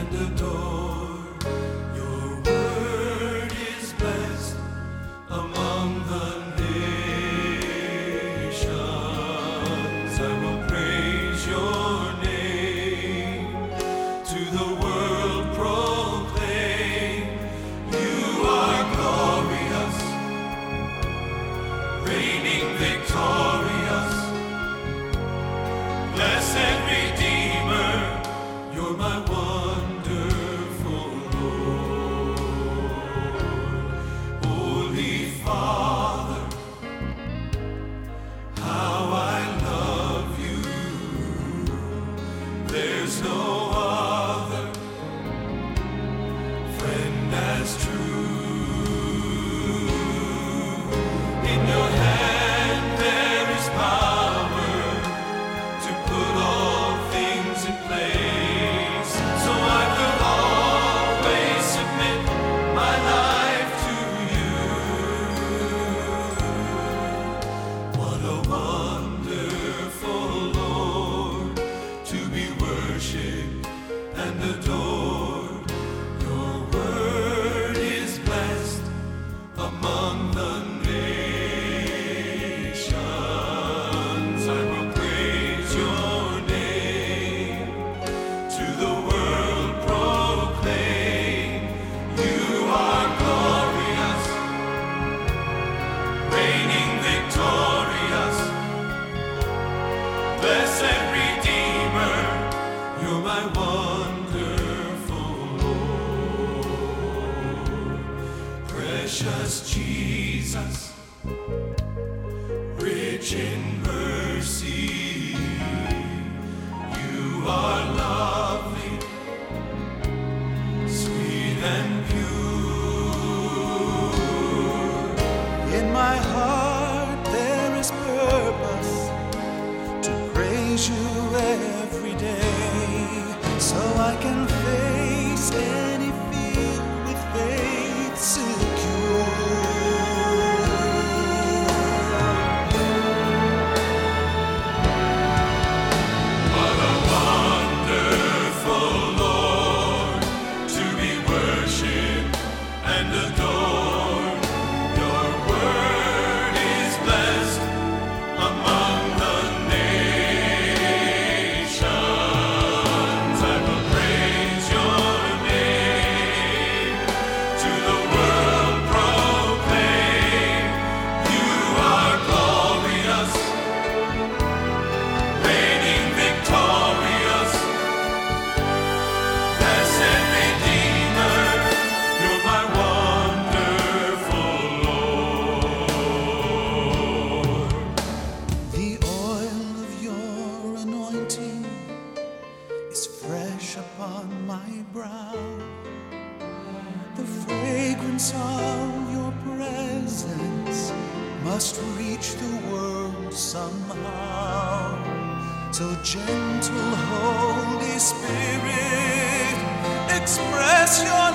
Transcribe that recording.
and adore. Your word is blessed among the nations. I will praise your name. To the world proclaim, you are glorious, reigning victorious. Blessed Redeemer, you're my wonderful Lord. Holy Father, how I love you. There's no other friend as true. In your hand there is power to put all things in place. So I will always submit my life to you. What a wonderful Lord to be worshipped and adored. Your word is blessed among the nations. I will praise your name. To the world proclaim, you are glorious, reigning victorious. Blessed Redeemer, you're my wonderful Lord. Precious Jesus, rich in mercy, you are lovely, sweet and pure. In my heart there is purpose to praise you every day, so I can face any fear with faith secure. What a wonderful Lord to be worshipped and adored. Your word is blessed among the nations. I will praise your name. To the world proclaim, you are glorious, reigning victorious. Blessed Redeemer, you're my wonderful Lord. The oil of your anointing is fresh upon my brow. The fragrance of your presence must reach the world somehow. So gentle Holy Spirit, express your